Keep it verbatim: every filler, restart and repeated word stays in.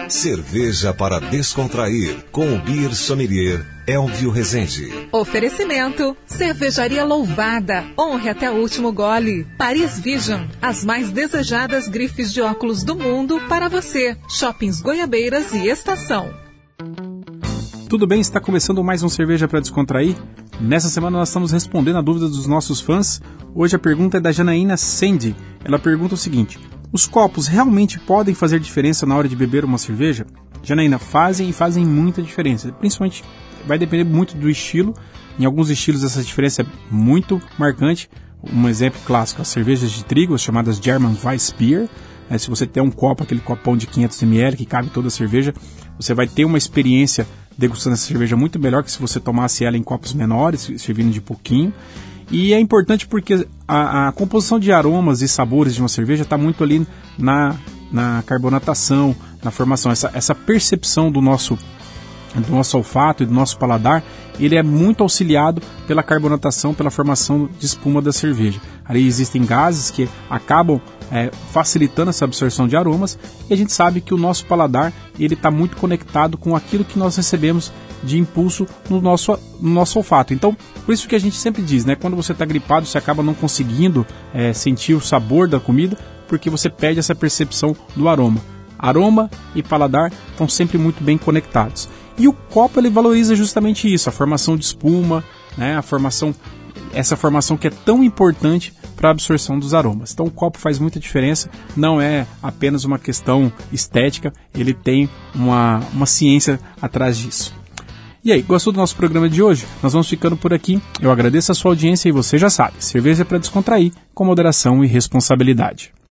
Cerveja para descontrair, com o Beer Sommelier Elvio Rezende. Oferecimento: Cervejaria Louvada. Honre até o último gole. Paris Vision, as mais desejadas grifes de óculos do mundo para você. Shoppings Goiabeiras e Estação. Tudo bem? Está começando mais um Cerveja para Descontrair. Nessa semana nós estamos respondendo a dúvida dos nossos fãs. Hoje a pergunta é da Janaína Sandy. Ela pergunta o seguinte: os copos realmente podem fazer diferença na hora de beber uma cerveja? Janaína, fazem e fazem muita diferença. Principalmente vai depender muito do estilo. Em alguns estilos essa diferença é muito marcante. Um exemplo clássico, as cervejas de trigo, as chamadas German Weissbier. É, se você tem um copo, aquele copão de quinhentos mililitros que cabe toda a cerveja, você vai ter uma experiência degustando essa cerveja muito melhor que se você tomasse ela em copos menores, servindo de pouquinho. E é importante porque a, a composição de aromas e sabores de uma cerveja está muito ali na, na carbonatação, na formação. Essa, essa percepção do nosso, do nosso olfato e do nosso paladar, ele é muito auxiliado pela carbonatação, pela formação de espuma da cerveja. Ali existem gases que acabam é, facilitando essa absorção de aromas, e a gente sabe que o nosso paladar ele está muito conectado com aquilo que nós recebemos de impulso no nosso, no nosso olfato. Então, por isso que a gente sempre diz, né, quando você está gripado, você acaba não conseguindo é, sentir o sabor da comida, porque você perde essa percepção do aroma. Aroma e paladar estão sempre muito bem conectados. E o copo ele valoriza justamente isso, a formação de espuma, né, a formação, essa formação que é tão importante para a absorção dos aromas. Então o copo faz muita diferença, não é apenas uma questão estética, ele tem uma, uma ciência atrás disso. E aí, gostou do nosso programa de hoje? Nós vamos ficando por aqui. Eu agradeço a sua audiência e você já sabe, cerveja para descontrair, com moderação e responsabilidade.